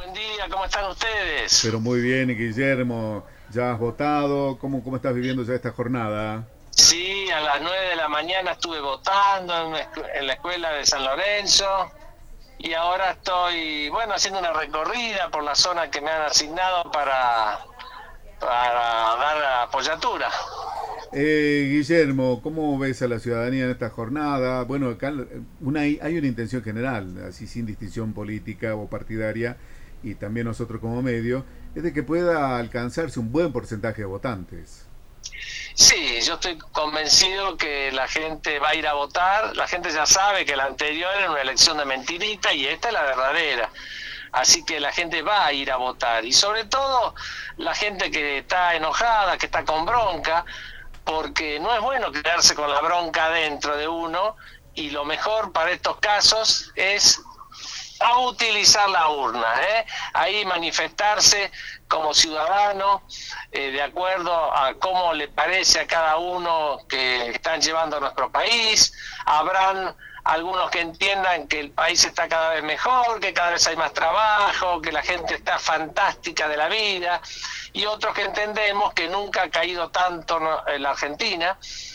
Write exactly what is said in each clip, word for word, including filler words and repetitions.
buen día, ¿cómo están ustedes? Pero muy bien, Guillermo, ¿ya has votado? ¿Cómo, cómo estás viviendo ya esta jornada? Sí, a las nueve de la mañana estuve votando en, la escu- en la escuela de San Lorenzo y ahora estoy, bueno, haciendo una recorrida por la zona que me han asignado para, para dar apoyatura. Eh, Guillermo, ¿cómo ves a la ciudadanía en esta jornada? Bueno, acá una, hay una intención general, así sin distinción política o partidaria, y también nosotros como medio, es de que pueda alcanzarse un buen porcentaje de votantes. Sí, yo estoy convencido que la gente va a ir a votar. La gente ya sabe que la anterior era una elección de mentirita y esta es la verdadera. Así que la gente va a ir a votar. Y sobre todo la gente que está enojada, que está con bronca, porque no es bueno quedarse con la bronca dentro de uno, y lo mejor para estos casos es a utilizar la urna, ¿eh? Ahí manifestarse como ciudadano, eh, de acuerdo a cómo le parece a cada uno que están llevando a nuestro país. Habrán algunos que entiendan que el país está cada vez mejor, que cada vez hay más trabajo, que la gente está fantástica de la vida, y otros que entendemos que nunca ha caído tanto ¿no? en la Argentina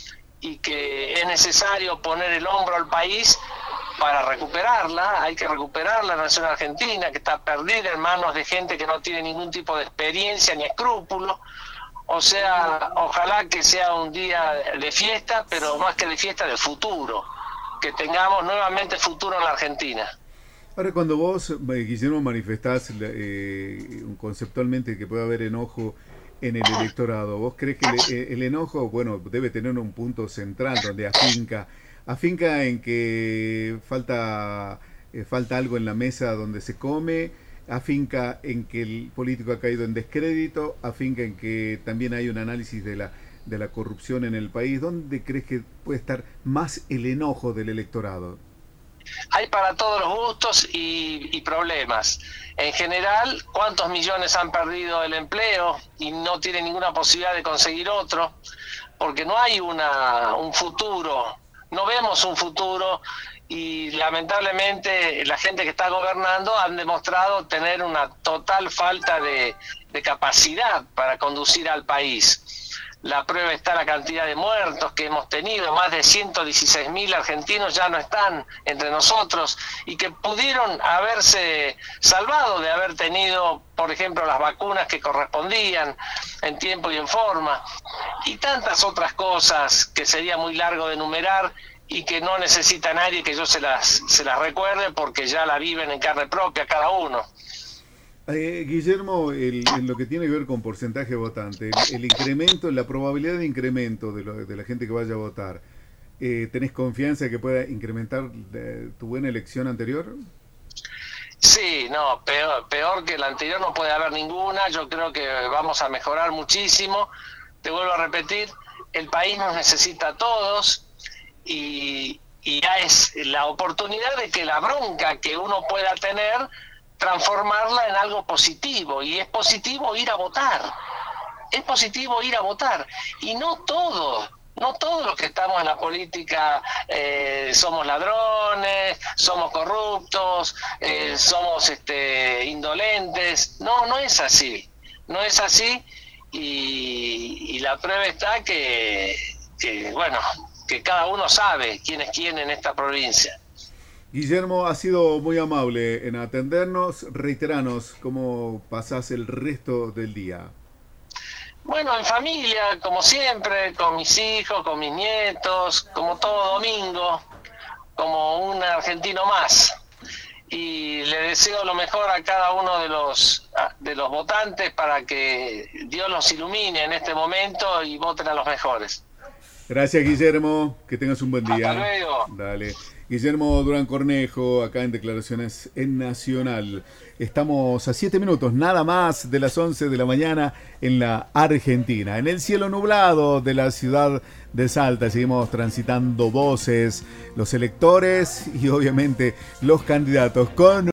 y que es necesario poner el hombro al país para recuperarla. Hay que recuperar la nación argentina, que está perdida en manos de gente que no tiene ningún tipo de experiencia ni escrúpulo. O sea, ojalá que sea un día de fiesta, pero más que de fiesta, de futuro, que tengamos nuevamente futuro en la Argentina. Ahora, cuando vos, eh, Guillermo, manifestás eh, conceptualmente que puede haber enojo en el electorado, ¿vos crees que el, eh, el enojo, bueno, debe tener un punto central donde afinca, afinca en que falta, eh, falta algo en la mesa donde se come, afinca en que el político ha caído en descrédito, afinca en que también hay un análisis de la, de la corrupción en el país? ¿Dónde crees que puede estar más el enojo del electorado? Hay para todos los gustos y, y problemas. En general, ¿cuántos millones han perdido el empleo y no tienen ninguna posibilidad de conseguir otro? Porque no hay una, un futuro, no vemos un futuro, y lamentablemente la gente que está gobernando han demostrado tener una total falta de, de capacidad para conducir al país. La prueba está la cantidad de muertos que hemos tenido. Más de ciento dieciséis mil argentinos ya no están entre nosotros y que pudieron haberse salvado de haber tenido, por ejemplo, las vacunas que correspondían en tiempo y en forma, y tantas otras cosas que sería muy largo de enumerar y que no necesita nadie que yo se las, se las recuerde, porque ya la viven en carne propia cada uno. Eh, Guillermo, el- en lo que tiene que ver con porcentaje votante, el, el incremento, la probabilidad de incremento de, lo- de la gente que vaya a votar, eh, ¿tenés confianza de que pueda incrementar eh, tu buena elección anterior? Sí, no, peor, peor que la anterior no puede haber ninguna. Yo creo que vamos a mejorar muchísimo. Te vuelvo a repetir, el país nos necesita a todos, y, y ya es la oportunidad de que la bronca que uno pueda tener, transformarla en algo positivo. Y es positivo ir a votar, es positivo ir a votar. Y no todos, no todos los que estamos en la política eh, somos ladrones, somos corruptos, eh, somos este, indolentes. No, no es así, no es así. Y, y la prueba está que, que, bueno, que cada uno sabe quién es quién en esta provincia. Guillermo, ha sido muy amable en atendernos. Reiteranos cómo pasás el resto del día. Bueno, en familia, como siempre, con mis hijos, con mis nietos, como todo domingo, como un argentino más. Y le deseo lo mejor a cada uno de los de los votantes, para que Dios los ilumine en este momento y voten a los mejores. Gracias, Guillermo. Que tengas un buen Hasta día. luego. Dale. Guillermo Durán Cornejo, acá en Declaraciones en Nacional. Estamos a siete minutos, nada más, de las once de la mañana en la Argentina. En el cielo nublado de la ciudad de Salta seguimos transitando voces, los electores y obviamente los candidatos con